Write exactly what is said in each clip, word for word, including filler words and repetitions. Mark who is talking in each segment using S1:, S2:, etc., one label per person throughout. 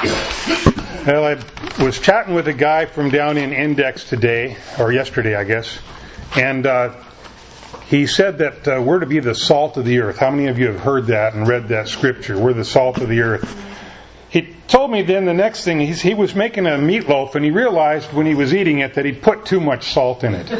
S1: Well, I was chatting with a guy from down in Index today, or yesterday, I guess, and uh, he said that uh, we're to be the salt of the earth. How many of you have heard that and read that scripture? We're the salt of the earth. He told me then the next thing, he's, he was making a meatloaf, and he realized when he was eating it that he'd put too much salt in it.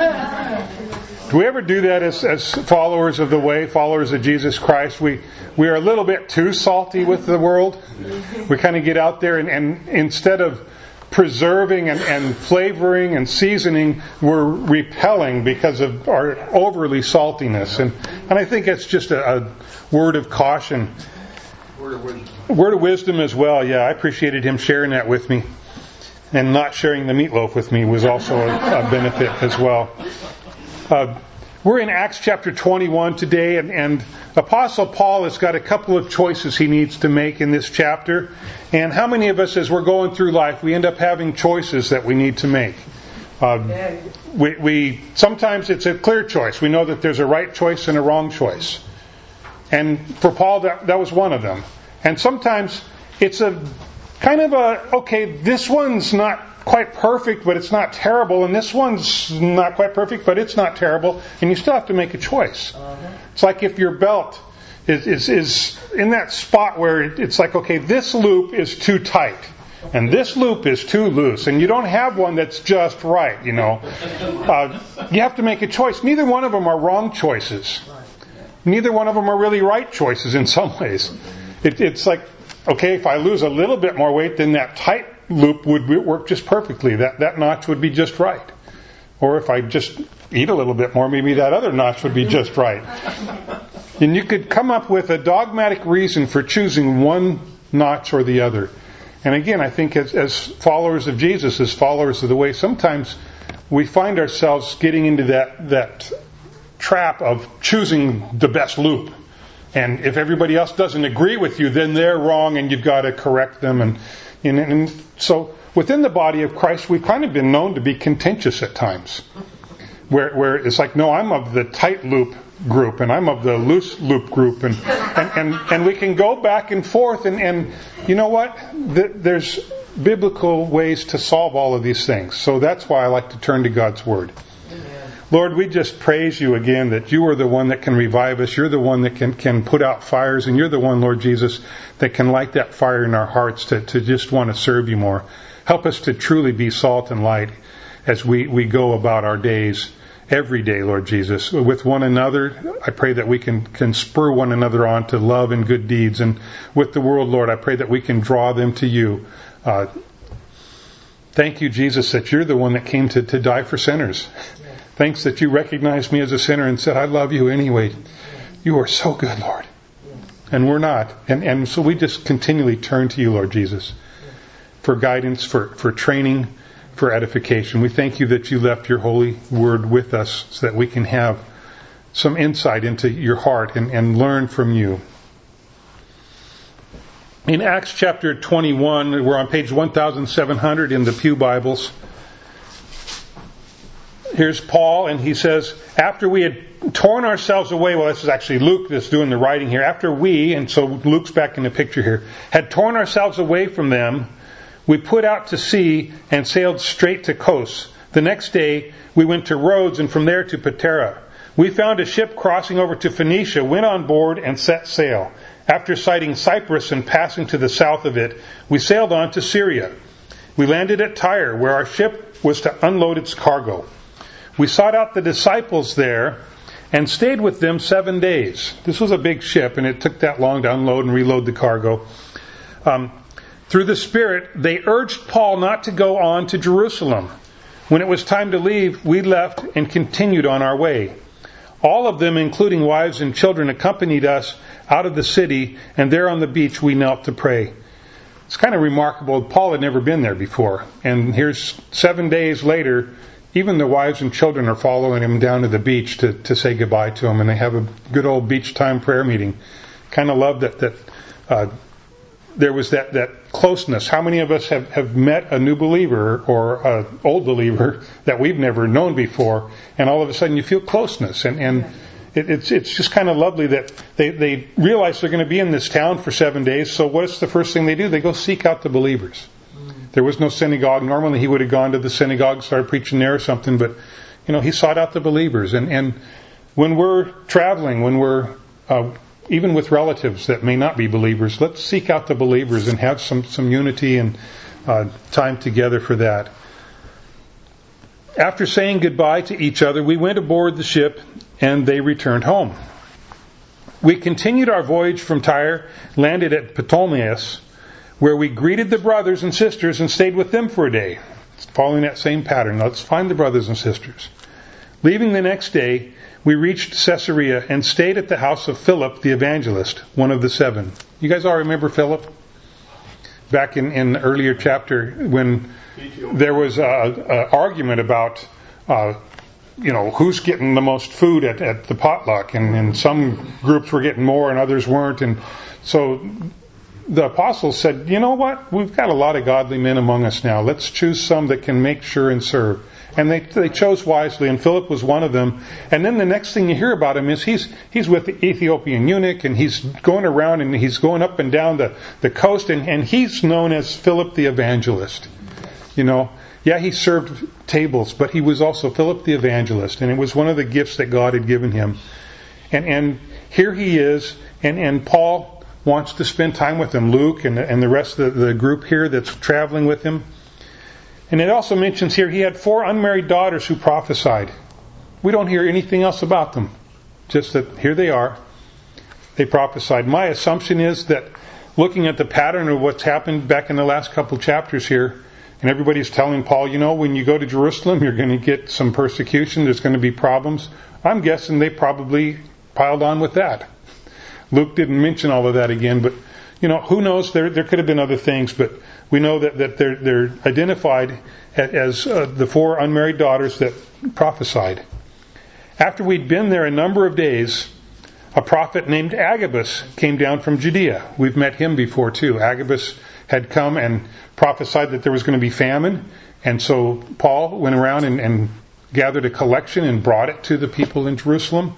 S1: Do we ever do that as, as followers of the way, followers of Jesus Christ? We we are a little bit too salty with the world. We kind of get out there and, and instead of preserving and, and flavoring and seasoning, we're repelling because of our overly saltiness. And, and I think it's just a, a word of caution.
S2: Word of wisdom.
S1: Word of wisdom as well, yeah. I appreciated him sharing that with me. And not sharing the meatloaf with me was also a, a benefit as well. Uh, we're in Acts chapter twenty-one today, and, and Apostle Paul has got a couple of choices he needs to make in this chapter. And how many of us, as we're going through life, we end up having choices that we need to make? Uh, we, we sometimes it's a clear choice. We know that there's a right choice and a wrong choice. And for Paul, that, that was one of them. And sometimes it's a kind of a, okay, this one's not quite perfect, but it's not terrible, and this one's not quite perfect, but it's not terrible, and you still have to make a choice. Uh-huh. It's like if your belt is, is, is in that spot where it's like, okay, this loop is too tight, and this loop is too loose, and you don't have one that's just right, you know. Uh, you have to make a choice. Neither one of them are wrong choices. Neither one of them are really right choices in some ways. It, it's like, okay, if I lose a little bit more weight, then that tight loop would work just perfectly. That that notch would be just right. Or if I just eat a little bit more, maybe that other notch would be just right. And you could come up with a dogmatic reason for choosing one notch or the other. And again, I think as, as followers of Jesus, as followers of the way, sometimes we find ourselves getting into that that trap of choosing the best loop. And if everybody else doesn't agree with you, then they're wrong and you've got to correct them. And, and, and so within the body of Christ, we've kind of been known to be contentious at times. Where, where it's like, no, I'm of the tight loop group and I'm of the loose loop group. And, and, and, and we can go back and forth. And, and you know what? There's biblical ways to solve all of these things. So that's why I like to turn to God's Word. Lord, we just praise you again that you are the one that can revive us. You're the one that can, can put out fires. And you're the one, Lord Jesus, that can light that fire in our hearts to, to just want to serve you more. Help us to truly be salt and light as we, we go about our days every day, Lord Jesus. With one another, I pray that we can, can spur one another on to love and good deeds. And with the world, Lord, I pray that we can draw them to you. Uh, thank you, Jesus, that you're the one that came to, to die for sinners. Thanks that you recognized me as a sinner and said, I love you anyway. You are so good, Lord. And we're not. And, and so we just continually turn to you, Lord Jesus, for guidance, for, for training, for edification. We thank you that you left your holy word with us so that we can have some insight into your heart and, and learn from you. In Acts chapter twenty-one, we're on page one thousand seven hundred in the Pew Bibles. Here's Paul, and he says, after we had torn ourselves away, well, this is actually Luke that's doing the writing here. After we, and so Luke's back in the picture here, had torn ourselves away from them, we put out to sea and sailed straight to Kos. The next day, we went to Rhodes and from there to Patara. We found a ship crossing over to Phoenicia, went on board and set sail. After sighting Cyprus and passing to the south of it, we sailed on to Syria. We landed at Tyre, where our ship was to unload its cargo. We sought out the disciples there and stayed with them seven days. This was a big ship, and it took that long to unload and reload the cargo. Um, through the Spirit, they urged Paul not to go on to Jerusalem. When it was time to leave, we left and continued on our way. All of them, including wives and children, accompanied us out of the city, and there on the beach we knelt to pray. It's kind of remarkable. Paul had never been there before. And here's seven days later, even the wives and children are following him down to the beach to, to say goodbye to him. And they have a good old beach time prayer meeting. Kind of love that, that uh, there was that, that closeness. How many of us have, have met a new believer or an old believer that we've never known before, and all of a sudden you feel closeness. And, and it, it's it's just kind of lovely that they, they realize they're going to be in this town for seven days. So what's the first thing they do? They go seek out the believers. There was no synagogue. Normally he would have gone to the synagogue, started preaching there or something, but you know, he sought out the believers. And, and when we're traveling, when we're uh, even with relatives that may not be believers, let's seek out the believers and have some, some unity and uh, time together for that. After saying goodbye to each other, we went aboard the ship and they returned home. We continued our voyage from Tyre, landed at Ptolemais, where we greeted the brothers and sisters and stayed with them for a day. Following that same pattern, let's find the brothers and sisters. Leaving the next day, we reached Caesarea and stayed at the house of Philip the evangelist, one of the seven. You guys all remember Philip? Back in an earlier chapter when there was an argument about uh, you know, who's getting the most food at, at the potluck, and, and some groups were getting more and others weren't. And so the apostles said, you know what, we've got a lot of godly men among us now. Let's choose some that can make sure and serve. And they they chose wisely, and Philip was one of them. And then the next thing you hear about him is he's he's with the Ethiopian eunuch, and he's going around and he's going up and down the, the coast, and, and he's known as Philip the evangelist. You know, yeah, he served tables, but he was also Philip the evangelist, and it was one of the gifts that God had given him. And and here he is, and, and Paul wants to spend time with him, Luke and, and the rest of the, the group here that's traveling with him. And it also mentions here he had four unmarried daughters who prophesied. We don't hear anything else about them. Just that here they are. They prophesied. My assumption is that looking at the pattern of what's happened back in the last couple chapters here, and everybody's telling Paul, you know, when you go to Jerusalem, you're going to get some persecution. There's going to be problems. I'm guessing they probably piled on with that. Luke didn't mention all of that again, but you know, who knows? There there could have been other things, but we know that, that they're they're identified as uh, the four unmarried daughters that prophesied. After we'd been there a number of days, a prophet named Agabus came down from Judea. We've met him before too. Agabus had come and prophesied that there was going to be famine, and so Paul went around and, and gathered a collection and brought it to the people in Jerusalem.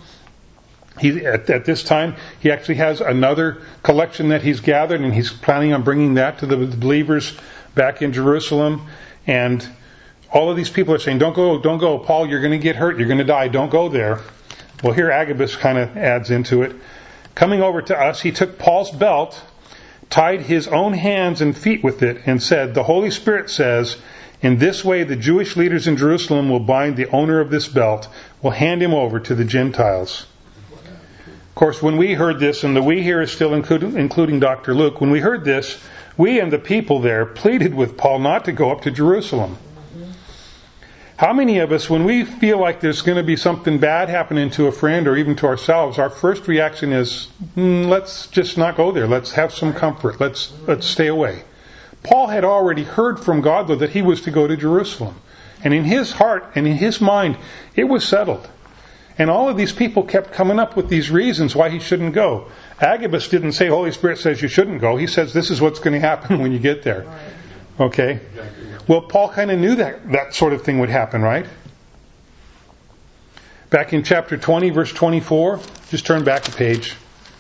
S1: He, at, at this time, he actually has another collection that he's gathered, and he's planning on bringing that to the believers back in Jerusalem. And all of these people are saying, don't go, don't go, Paul, you're going to get hurt, you're going to die, don't go there. Well, here Agabus kind of adds into it. Coming over to us, he took Paul's belt, tied his own hands and feet with it, and said, the Holy Spirit says, in this way the Jewish leaders in Jerusalem will bind the owner of this belt, will hand him over to the Gentiles. Of course, when we heard this, and the we here is still including, including Doctor Luke, when we heard this, we and the people there pleaded with Paul not to go up to Jerusalem. Mm-hmm. How many of us, when we feel like there's going to be something bad happening to a friend or even to ourselves, our first reaction is, mm, let's just not go there. Let's have some comfort. Let's let's stay away. Paul had already heard from God, though, that he was to go to Jerusalem. And in his heart and in his mind, it was settled. And all of these people kept coming up with these reasons why he shouldn't go. Agabus didn't say, Holy Spirit says you shouldn't go. He says, this is what's going to happen when you get there. Okay? Well, Paul kind of knew that that sort of thing would happen, right? Back in chapter twenty, verse twenty-four, just turn back a page.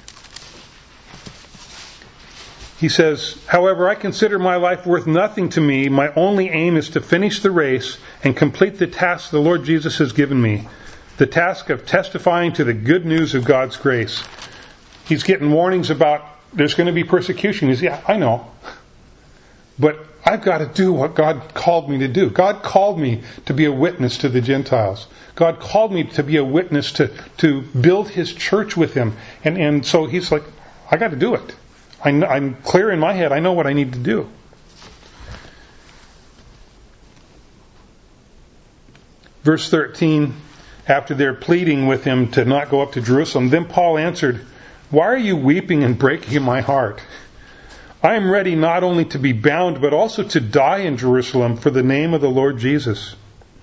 S1: He says, however, I consider my life worth nothing to me. My only aim is to finish the race and complete the task the Lord Jesus has given me. The task of testifying to the good news of God's grace. He's getting warnings about there's going to be persecution. He's, yeah, I know. But I've got to do what God called me to do. God called me to be a witness to the Gentiles. God called me to be a witness to, to build His church with Him. And, and so He's like, I got to do it. I, I'm clear in my head. I know what I need to do. Verse thirteen, after they're pleading with him to not go up to Jerusalem, then Paul answered, why are you weeping and breaking my heart? I am ready not only to be bound, but also to die in Jerusalem for the name of the Lord Jesus.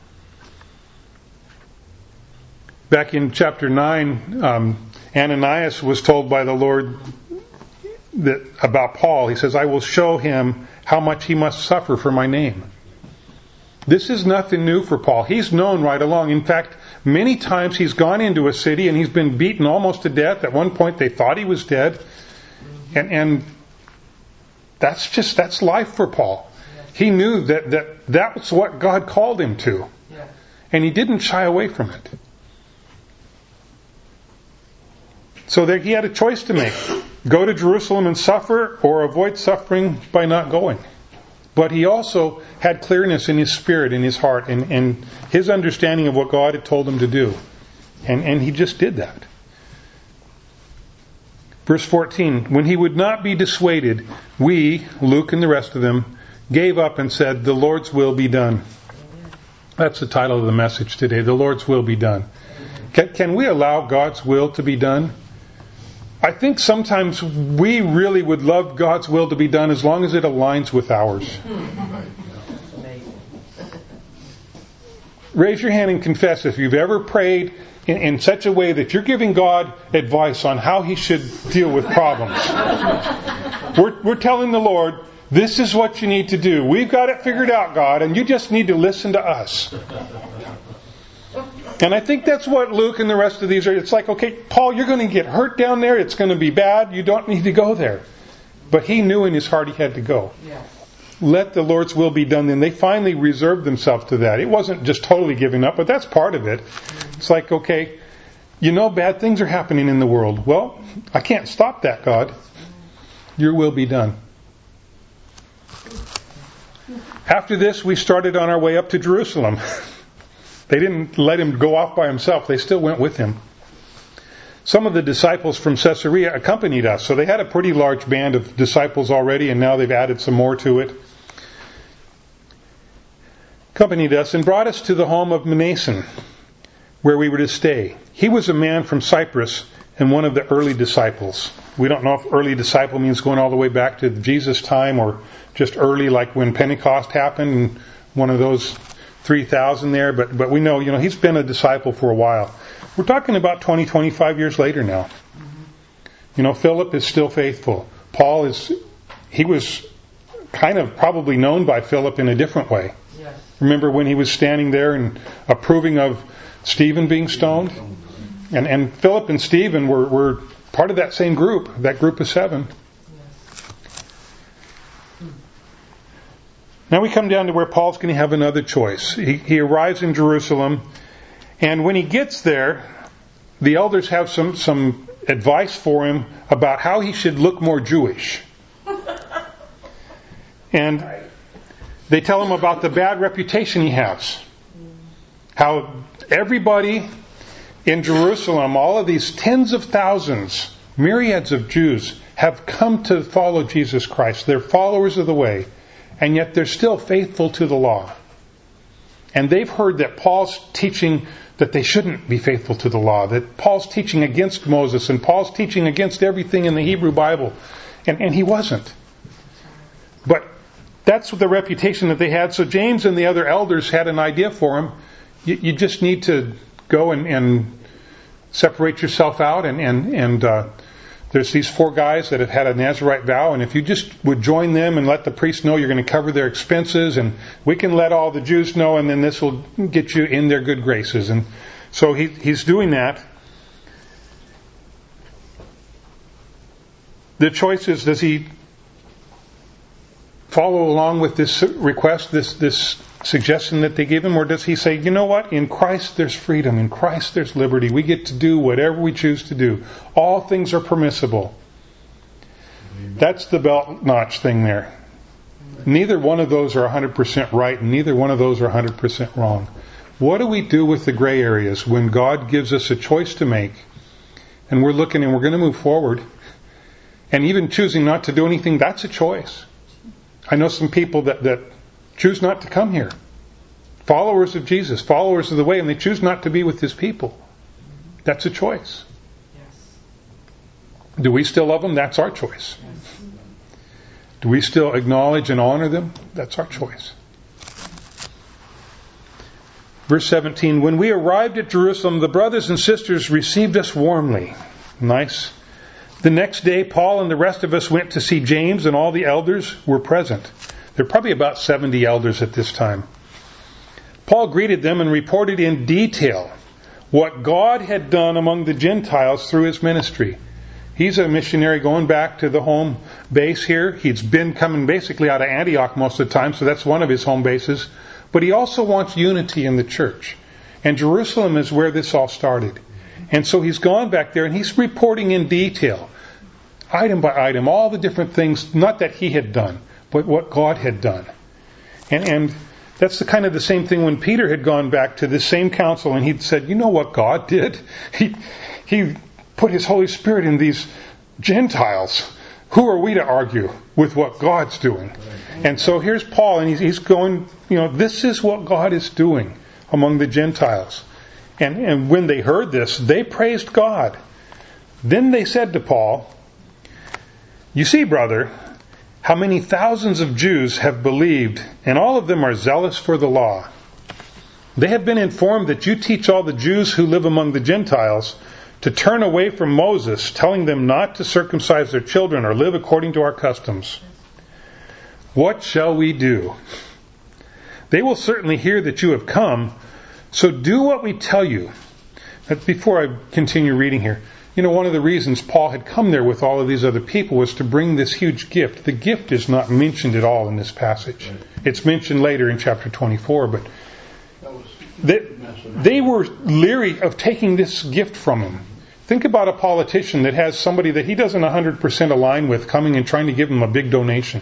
S1: Back in chapter nine, um, Ananias was told by the Lord that about Paul. He says, I will show him how much he must suffer for my name. This is nothing new for Paul. He's known right along. In fact, Many times he's gone into a city and he's been beaten almost to death. At one point they thought he was dead. And, and that's just, that's life for Paul. He knew that, that that was what God called him to. And he didn't shy away from it. So there he had a choice to make. Go to Jerusalem and suffer, or avoid suffering by not going. But he also had clearness in his spirit, in his heart, and, and his understanding of what God had told him to do. And, and he just did that. Verse fourteen, when he would not be dissuaded, we, Luke and the rest of them, gave up and said, the Lord's will be done. That's the title of the message today, the Lord's will be done. Can, can we allow God's will to be done? I think sometimes we really would love God's will to be done as long as it aligns with ours. Raise your hand and confess if you've ever prayed in, in such a way that you're giving God advice on how He should deal with problems. We're, we're telling the Lord, this is what you need to do. We've got it figured out, God, and you just need to listen to us. And I think that's what Luke and the rest of these are. It's like, okay, Paul, you're going to get hurt down there. It's going to be bad. You don't need to go there. But he knew in his heart he had to go. Yeah. Let the Lord's will be done. Then they finally reserved themselves to that. It wasn't just totally giving up, but that's part of it. It's like, okay, you know bad things are happening in the world. Well, I can't stop that, God. Your will be done. After this, we started on our way up to Jerusalem. They didn't let him go off by himself. They still went with him. Some of the disciples from Caesarea accompanied us. So they had a pretty large band of disciples already, and now they've added some more to it. Accompanied us and brought us to the home of Mnason, where we were to stay. He was a man from Cyprus and one of the early disciples. We don't know if early disciple means going all the way back to Jesus' time or just early, like when Pentecost happened, and one of those three thousand there, but but we know, you know, he's been a disciple for a while. We're talking about twenty, twenty-five years later now. Mm-hmm. You know, Philip is still faithful. Paul is, he was kind of probably known by Philip in a different way. Yes. Remember when he was standing there and approving of Stephen being stoned? And and Philip and Stephen were, were part of that same group, that group of seven. Now we come down to where Paul's going to have another choice. He, he arrives in Jerusalem, and when he gets there, the elders have some, some advice for him about how he should look more Jewish. And they tell him about the bad reputation he has. How everybody in Jerusalem, all of these tens of thousands, myriads of Jews, have come to follow Jesus Christ. They're followers of the way. And yet they're still faithful to the law. And they've heard that Paul's teaching that they shouldn't be faithful to the law. That Paul's teaching against Moses and Paul's teaching against everything in the Hebrew Bible. And, and he wasn't. But that's the reputation that they had. So James and the other elders had an idea for him. You, you just need to go and, and separate yourself out and, and, and uh, there's these four guys that have had a Nazirite vow, and if you just would join them and let the priest know you're going to cover their expenses, and we can let all the Jews know, and then this will get you in their good graces. And so he, he's doing that. The choice is, does he follow along with this request, this this suggestion that they give him, or does he say, you know what, in Christ there's freedom, in Christ there's liberty, we get to do whatever we choose to do, all things are permissible. Amen. That's the belt notch thing there. Neither one of those are one hundred percent right, and neither one of those are one hundred percent wrong. What do we do with the gray areas when God gives us a choice to make, and we're looking and we're going to move forward, and even choosing not to do anything, that's a choice. I know some people that, that choose not to come here. Followers of Jesus, followers of the way, and they choose not to be with His people. That's a choice. Yes. Do we still love them? That's our choice. Yes. Do we still acknowledge and honor them? That's our choice. Verse seventeen, when we arrived at Jerusalem, the brothers and sisters received us warmly. Nice. The next day, Paul and the rest of us went to see James, and all the elders were present. There are probably about seventy elders at this time. Paul greeted them and reported in detail what God had done among the Gentiles through his ministry. He's a missionary going back to the home base here. He's been coming basically out of Antioch most of the time, so that's one of his home bases. But he also wants unity in the church. And Jerusalem is where this all started. And so he's gone back there and he's reporting in detail, item by item, all the different things, not that he had done, but what God had done. And, and that's the kind of the same thing when Peter had gone back to this same council and he'd said, you know what God did? He, he put his Holy Spirit in these Gentiles. Who are we to argue with what God's doing? And so here's Paul, and he's, he's going, you know, this is what God is doing among the Gentiles. And, and when they heard this, they praised God. Then they said to Paul, you see, brother, how many thousands of Jews have believed, and all of them are zealous for the law. They have been informed that you teach all the Jews who live among the Gentiles to turn away from Moses, telling them not to circumcise their children or live according to our customs. What shall we do? They will certainly hear that you have come, so do what we tell you. But before I continue reading here, you know, one of the reasons Paul had come there with all of these other people was to bring this huge gift. The gift is not mentioned at all in this passage. It's mentioned later in chapter twenty-four, but they, they were leery of taking this gift from him. Think about a politician that has somebody that he doesn't one hundred percent align with coming and trying to give him a big donation.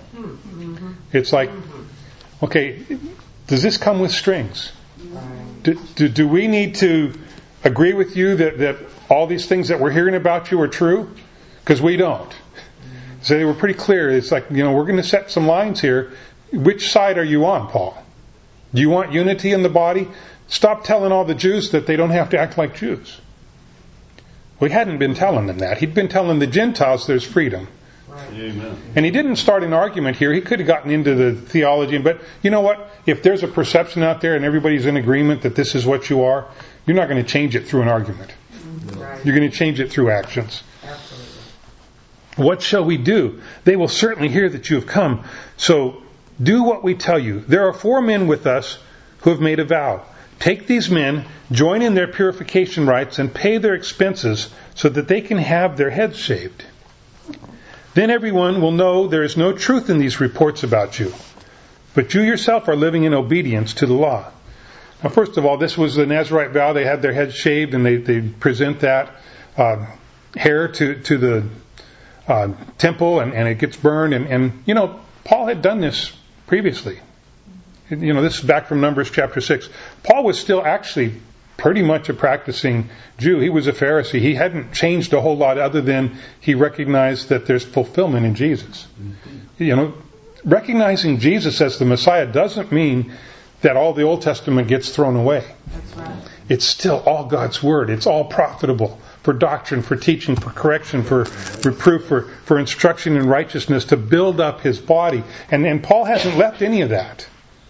S1: It's like, okay, does this come with strings? Do, do, do we need to agree with you that, that all these things that we're hearing about you are true? Because we don't. So they were pretty clear. It's like, you know, we're going to set some lines here. Which side are you on, Paul? Do you want unity in the body? Stop telling all the Jews that they don't have to act like Jews. Well, he hadn't been telling them that. He'd been telling the Gentiles there's freedom. Amen. And he didn't start an argument here. He could have gotten into the theology. But you know what? If there's a perception out there and everybody's in agreement that this is what you are, you're not going to change it through an argument. Right. You're going to change it through actions. Absolutely. What shall we do? They will certainly hear that you have come. So do what we tell you. There are four men with us who have made a vow. Take these men, join in their purification rites, and pay their expenses so that they can have their heads shaved. Then everyone will know there is no truth in these reports about you, but you yourself are living in obedience to the law. Now, first of all, this was the Nazirite vow. They had their heads shaved, and they, they present that uh, hair to, to the uh, temple, and, and it gets burned. And, and, you know, Paul had done this previously. You know, this is back from Numbers chapter six. Paul was still actually pretty much a practicing Jew. He was a Pharisee. He hadn't changed a whole lot other than he recognized that there's fulfillment in Jesus. Mm-hmm. You know, recognizing Jesus as the Messiah doesn't mean that all the Old Testament gets thrown away.
S2: That's right.
S1: It's still all God's Word. It's all profitable for doctrine, for teaching, for correction, for reproof, for, for instruction in righteousness, to build up His body. And, and Paul hasn't left any of that.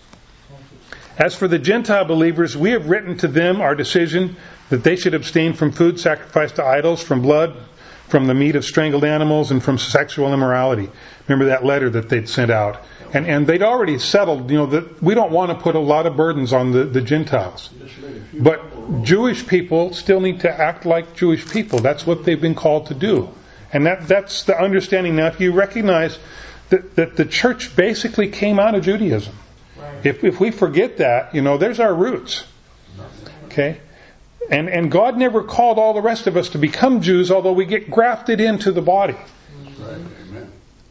S1: As for the Gentile believers, we have written to them our decision that they should abstain from food sacrificed to idols, from blood, from the meat of strangled animals, and from sexual immorality. Remember that letter that they'd sent out. And and they'd already settled, you know, that we don't want to put a lot of burdens on the, the Gentiles. But Jewish people still need to act like Jewish people. That's what they've been called to do. And that that's the understanding. Now, if you recognize that, that the church basically came out of Judaism. If if we forget that, you know, there's our roots. Okay? And and God never called all the rest of us to become Jews, although we get grafted into the body. Amen.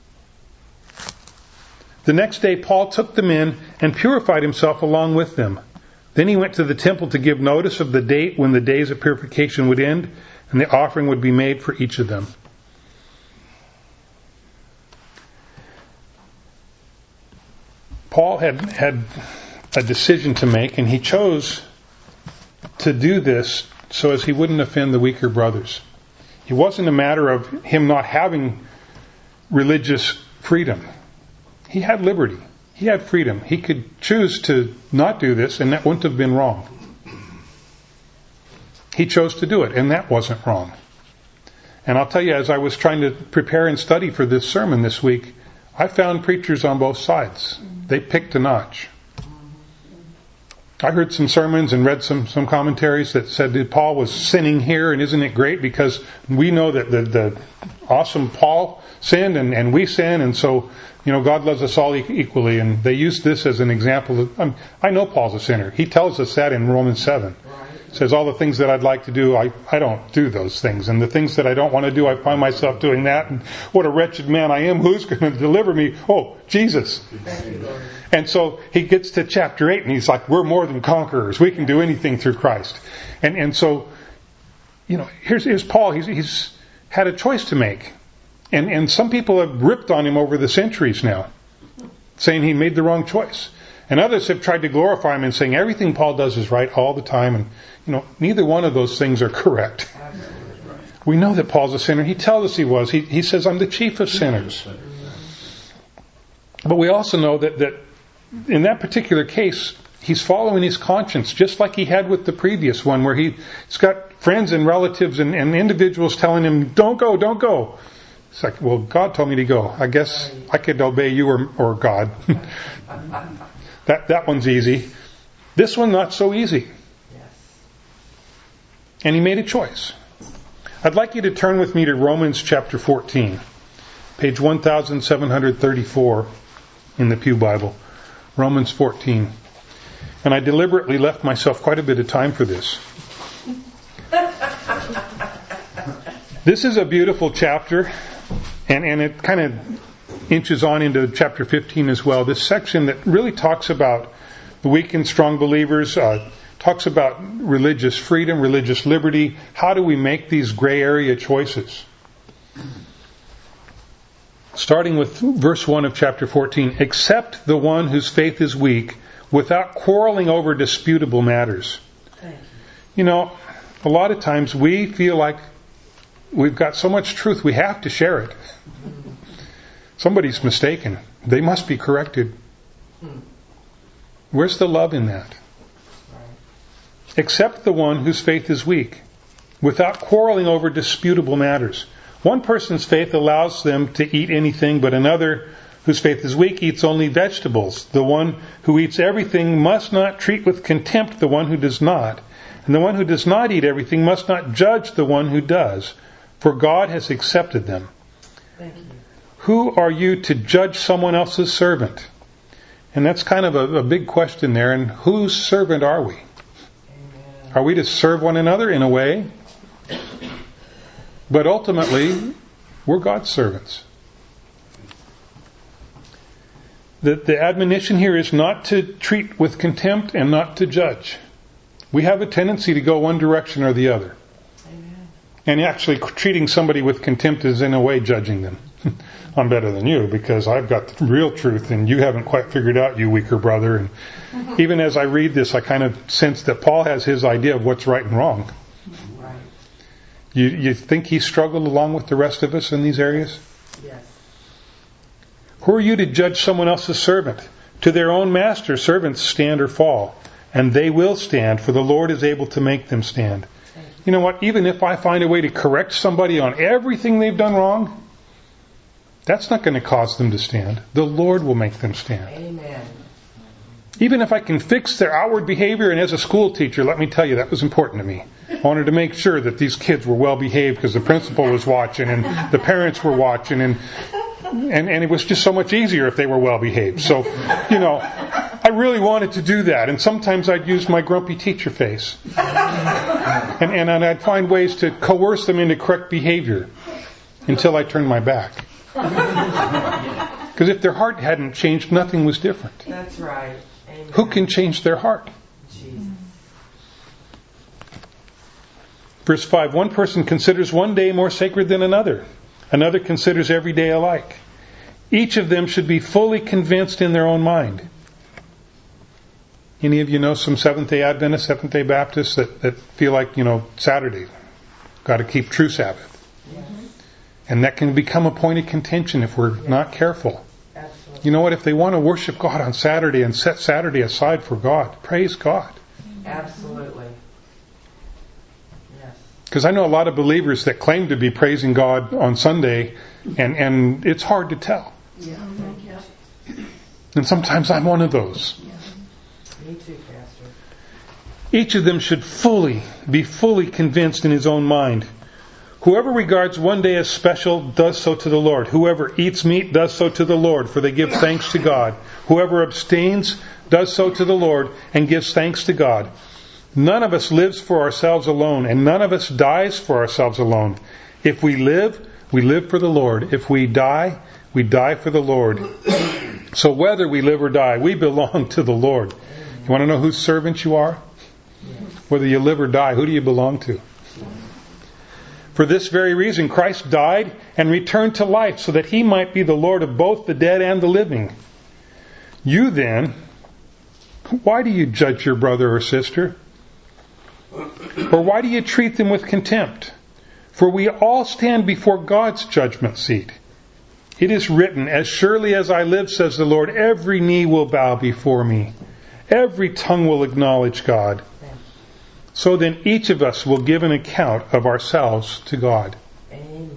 S1: The next day, Paul took them in and purified himself along with them. Then he went to the temple to give notice of the date when the days of purification would end, and the offering would be made for each of them. Paul had had a decision to make, and he chose to do this so as he wouldn't offend the weaker brothers. It wasn't a matter of him not having religious freedom. He had liberty. He had freedom. He could choose to not do this, and that wouldn't have been wrong. He chose to do it, and that wasn't wrong. And I'll tell you, as I was trying to prepare and study for this sermon this week, I found preachers on both sides. They picked a notch. I heard some sermons and read some, some commentaries that said that Paul was sinning here, and isn't it great because we know that the, the awesome Paul sinned and, and we sin, and so, you know, God loves us all equally, and they use this as an example. Of, um, I know Paul's a sinner. He tells us that in Romans seven. It says, all the things that I'd like to do, I, I don't do those things. And the things that I don't want to do, I find myself doing that. And what a wretched man I am. Who's going to deliver me? Oh, Jesus. And so he gets to chapter eight and he's like, we're more than conquerors. We can do anything through Christ. And and so, you know, here's, here's Paul. He's, he's had a choice to make. And, and some people have ripped on him over the centuries now, saying he made the wrong choice. And others have tried to glorify him and saying everything Paul does is right all the time. And, you know, neither one of those things are correct. We know that Paul's a sinner. He tells us he was. He, he says, I'm the chief of sinners. But we also know that, that in that particular case, he's following his conscience, just like he had with the previous one, where he, he's got friends and relatives and, and individuals telling him, don't go, don't go. It's like, well, God told me to go. I guess I could obey you or, or God. that that one's easy. This one, not so easy. And he made a choice. I'd like you to turn with me to Romans chapter fourteen, page one thousand seven hundred thirty-four in the Pew Bible. Romans fourteen. And I deliberately left myself quite a bit of time for this. This is a beautiful chapter, and, and it kind of inches on into chapter fifteen as well. This section that really talks about the weak and strong believers, uh, talks about religious freedom, religious liberty. How do we make these gray area choices? Starting with verse one of chapter fourteen. Accept the one whose faith is weak without quarreling over disputable matters. You know, a lot of times we feel like we've got so much truth we have to share it. Somebody's mistaken. They must be corrected. Where's the love in that? Accept the one whose faith is weak, without quarreling over disputable matters. One person's faith allows them to eat anything, but another whose faith is weak eats only vegetables. The one who eats everything must not treat with contempt the one who does not, and the one who does not eat everything must not judge the one who does, for God has accepted them. Thank you. Who are you to judge someone else's servant? And that's kind of a, a big question there. And whose servant are we? Are we to serve one another in a way? But ultimately, we're God's servants. The, the admonition here is not to treat with contempt and not to judge. We have a tendency to go one direction or the other. Amen. And actually treating somebody with contempt is in a way judging them. I'm better than you because I've got the real truth and you haven't quite figured out, you weaker brother. And even as I read this, I kind of sense that Paul has his idea of what's right and wrong. Right. You, you think he struggled along with the rest of us in these areas? Yes. Who are you to judge someone else's servant? To their own master, servants stand or fall, and they will stand, for the Lord is able to make them stand. You know what? Even if I find a way to correct somebody on everything they've done wrong, that's not going to cause them to stand. The Lord will make them stand. Amen. Even if I can fix their outward behavior, and as a school teacher, let me tell you, that was important to me. I wanted to make sure that these kids were well behaved because the principal was watching and the parents were watching, and and, and it was just so much easier if they were well behaved. So, you know, I really wanted to do that, and sometimes I'd use my grumpy teacher face. And, and, and I'd find ways to coerce them into correct behavior until I turned my back. Because if their heart hadn't changed, nothing was different.
S2: That's right. Amen.
S1: Who can change their heart?
S2: Jesus.
S1: Verse five, one person considers one day more sacred than another. Another considers every day alike. Each of them should be fully convinced in their own mind. Any of you know some Seventh-day Adventists, Seventh-day Baptists that, that feel like, you know, Saturday, got to keep true Sabbath. Yes. And that can become a point of contention if we're yes. not careful. Absolutely. You know what? If they want to worship God on Saturday and set Saturday aside for God, praise God.
S2: Absolutely. Yes.
S1: Because I know a lot of believers that claim to be praising God on Sunday, and, and it's hard to tell.
S2: Yeah. Yeah.
S1: And sometimes I'm one of those.
S2: Yeah. Me too, Pastor.
S1: Each of them should fully be fully convinced in his own mind. Whoever regards one day as special does so to the Lord. Whoever eats meat does so to the Lord, for they give thanks to God. Whoever abstains does so to the Lord and gives thanks to God. None of us lives for ourselves alone, and none of us dies for ourselves alone. If we live, we live for the Lord. If we die, we die for the Lord. So whether we live or die, we belong to the Lord. You want to know whose servants you are? Whether you live or die, who do you belong to? For this very reason, Christ died and returned to life so that He might be the Lord of both the dead and the living. You then, why do you judge your brother or sister? Or why do you treat them with contempt? For we all stand before God's judgment seat. It is written, as surely as I live, says the Lord, every knee will bow before me. Every tongue will acknowledge God. So then each of us will give an account of ourselves to God.
S2: Amen.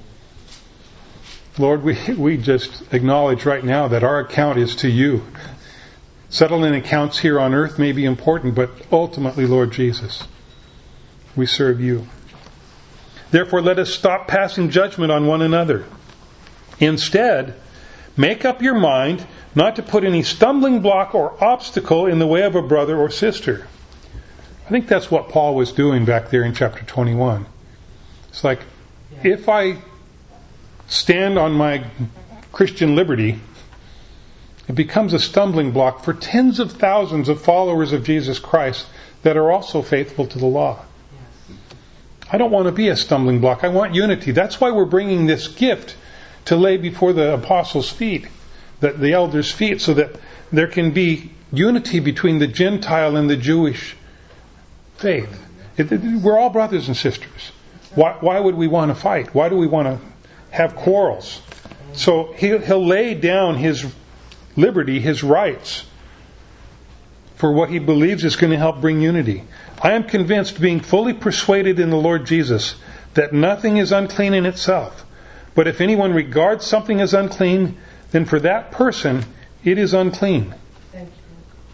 S1: Lord, we, we just acknowledge right now that our account is to you. Settling accounts here on earth may be important, but ultimately, Lord Jesus, we serve you. Therefore, let us stop passing judgment on one another. Instead, make up your mind not to put any stumbling block or obstacle in the way of a brother or sister. I think that's what Paul was doing back there in chapter twenty-one. It's like, yeah. If I stand on my Christian liberty, it becomes a stumbling block for tens of thousands of followers of Jesus Christ that are also faithful to the law. Yes. I don't want to be a stumbling block. I want unity. That's why we're bringing this gift to lay before the apostles' feet, the, the elders' feet, so that there can be unity between the Gentile and the Jewish faith. It, it, we're all brothers and sisters. Why, why would we want to fight? Why do we want to have quarrels? So he'll, he'll lay down his liberty, his rights, for what he believes is going to help bring unity. I am convinced, being fully persuaded in the Lord Jesus, that nothing is unclean in itself. But if anyone regards something as unclean, then for that person it is unclean.
S2: Thank you.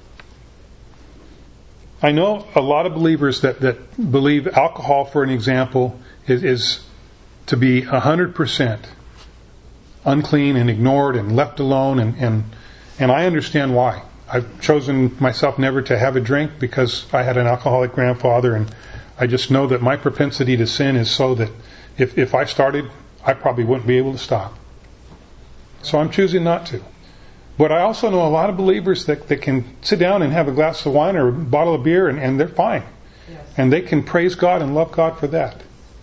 S1: I know a lot of believers that, that believe alcohol, for an example, is, is to be one hundred percent unclean and ignored and left alone, and, and and I understand why. I've chosen myself never to have a drink because I had an alcoholic grandfather, and I just know that my propensity to sin is so that if, if I started, I probably wouldn't be able to stop. So I'm choosing not to. But I also know a lot of believers that, that can sit down and have a glass of wine or a bottle of beer and, and they're fine. Yes. And they can praise God and love God for that.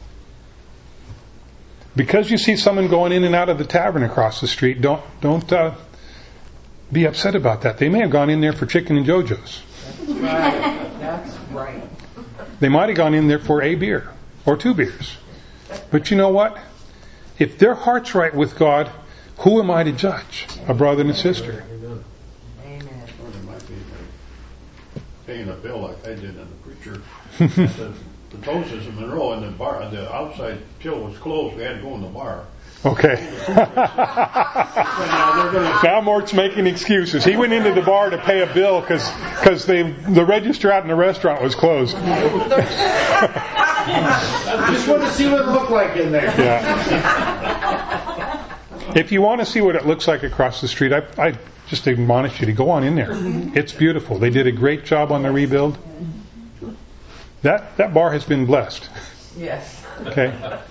S1: Because you see someone going in and out of the tavern across the street, don't don't uh, be upset about that. They may have gone in there for chicken and JoJo's.
S2: That's right. That's right.
S1: They might have gone in there for a beer or two beers. But you know what? If their heart's right with God, who am I to judge? A brother and a sister.
S2: Amen.
S3: Or they might be paying a bill like I did in the preacher. the, the toast is in Monroe, and the bar, the outside till was closed. We had to go in the bar.
S1: Okay. Now Mort's making excuses. He went into the bar to pay a bill because because the the register out in the restaurant was closed.
S4: I just want to see what it looked like in there.
S1: Yeah. If you want to see what it looks like across the street, I, I just admonish you to go on in there. It's beautiful. They did a great job on the rebuild. That that bar has been blessed.
S2: Yes.
S1: Okay.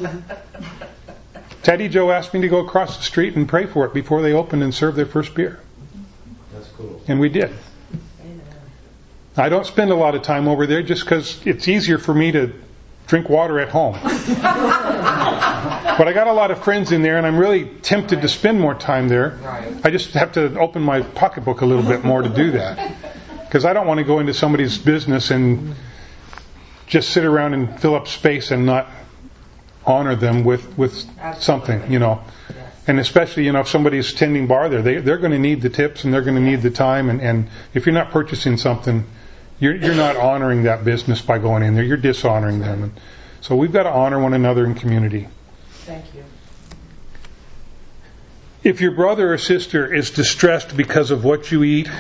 S1: Teddy Joe asked me to go across the street and pray for it before they opened and served their first beer.
S4: That's cool.
S1: And we did.
S2: Amen.
S1: I don't spend a lot of time over there just because it's easier for me to drink water at home. But I got a lot of friends in there, and I'm really tempted to spend more time there.
S2: Right.
S1: I just have to open my pocketbook a little bit more to do that. Because I don't want to go into somebody's business and just sit around and fill up space and not honor them with, with something, you know.
S2: Yes.
S1: And especially, you know, if somebody's tending bar there, they, they're going to need the tips and they're going to need the time. And, and if you're not purchasing something, you're, you're not honoring that business by going in there. You're dishonoring them. And so we've got to honor one another in community.
S2: Thank you.
S1: If your brother or sister is distressed because of what you eat,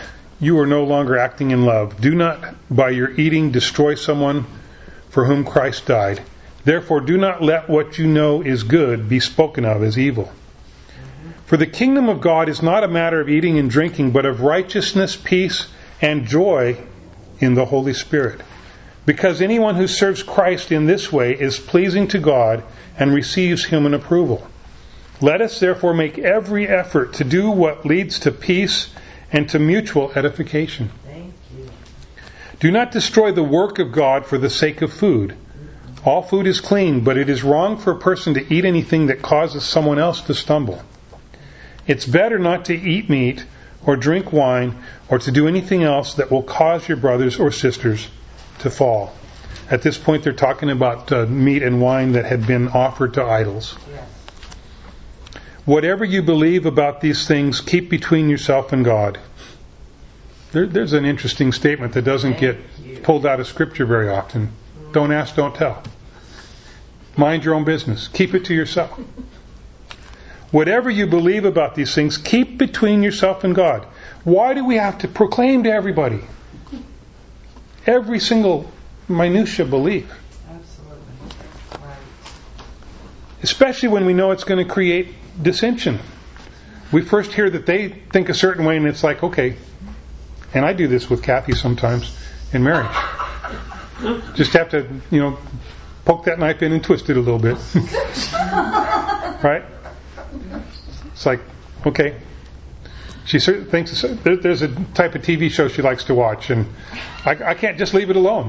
S1: you are no longer acting in love. Do not by your eating destroy someone for whom Christ died. Therefore do not let what you know is good be spoken of as evil. For the kingdom of God is not a matter of eating and drinking, but of righteousness, peace, and joy in the Holy Spirit. Because anyone who serves Christ in this way is pleasing to God and receives human approval. Let us therefore make every effort to do what leads to peace and to mutual edification.
S2: Thank you.
S1: Do not destroy the work of God for the sake of food. All food is clean, but it is wrong for a person to eat anything that causes someone else to stumble. It's better not to eat meat or drink wine or to do anything else that will cause your brothers or sisters to fall. At this point they're talking about uh, meat and wine that had been offered to idols.
S2: Yes.
S1: Whatever you believe about these things, keep between yourself and God. There, there's an interesting statement that doesn't get pulled out of Scripture very often. Don't ask, don't tell. Mind your own business. Keep it to yourself. Whatever you believe about these things, keep between yourself and God. Why do we have to proclaim to everybody every single minutia belief?
S2: Absolutely. Right.
S1: Especially when we know it's going to create dissension. We first hear that they think a certain way and it's like, okay. And I do this with Kathy sometimes in marriage. Just have to, you know, poke that knife in and twist it a little bit. Right? It's like, okay. She thinks there's a type of T V show she likes to watch, and I, I can't just leave it alone.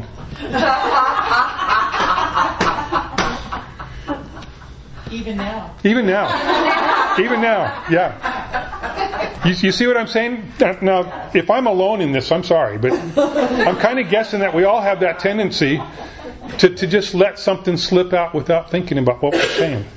S2: Even now.
S1: Even now. Even now, yeah. You, you see what I'm saying? Now, if I'm alone in this, I'm sorry, but I'm kind of guessing that we all have that tendency to, to just let something slip out without thinking about what we're saying.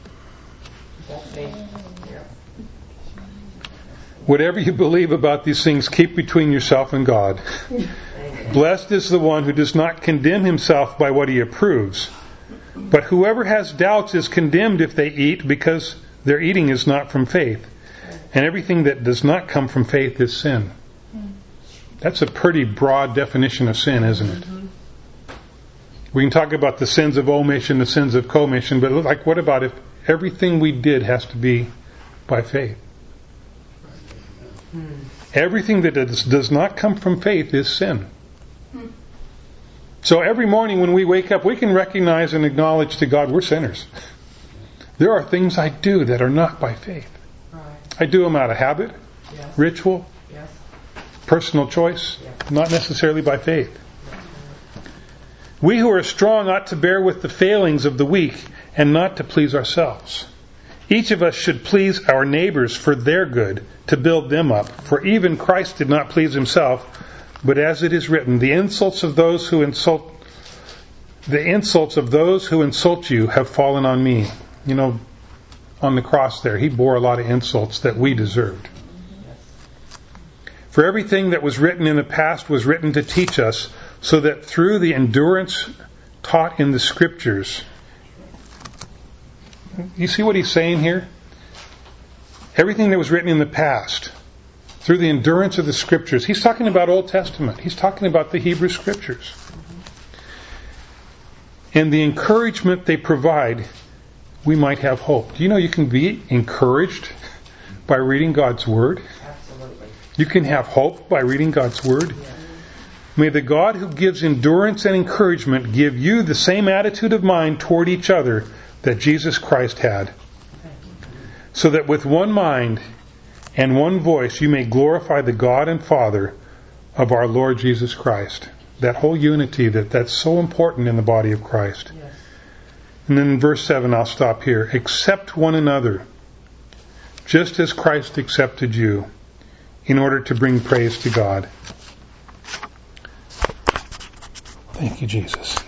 S1: Whatever you believe about these things, keep between yourself and God. Blessed is the one who does not condemn himself by what he approves. But whoever has doubts is condemned if they eat, because their eating is not from faith. And everything that does not come from faith is sin. That's a pretty broad definition of sin, isn't it? We can talk about the sins of omission, the sins of commission, but like, what about if everything we did has to be by faith? Everything that does, does not come from faith is sin. So every morning when we wake up, we can recognize and acknowledge to God we're sinners. There are things I do that are not by faith.
S2: Right.
S1: I do them out of habit,
S2: Yes.
S1: ritual,
S2: Yes.
S1: personal choice,
S2: Yes.
S1: not necessarily by faith. We who are strong ought to bear with the failings of the weak and not to please ourselves. Each of us should please our neighbors for their good, to build them up. For even Christ did not please himself, but as it is written, the insults of those who insult the insults of those who insult you have fallen on me. You know, on the cross there, he bore a lot of insults that we deserved. For everything that was written in the past was written to teach us, so that through the endurance taught in the Scriptures. You see what he's saying here? Everything that was written in the past, through the endurance of the Scriptures. He's talking about Old Testament. He's talking about the Hebrew Scriptures. And the encouragement they provide, we might have hope. Do you know you can be encouraged by reading God's Word?
S2: Absolutely.
S1: You can have hope by reading God's Word.
S2: Yes.
S1: May the God who gives endurance and encouragement give you the same attitude of mind toward each other that Jesus Christ had, so that with one mind and one voice you may glorify the God and Father of our Lord Jesus Christ. That whole unity that, that's so important in the body of Christ.
S2: Yes.
S1: And then in verse seven, I'll stop here. Accept one another, just as Christ accepted you, in order to bring praise to God. Thank you, Jesus.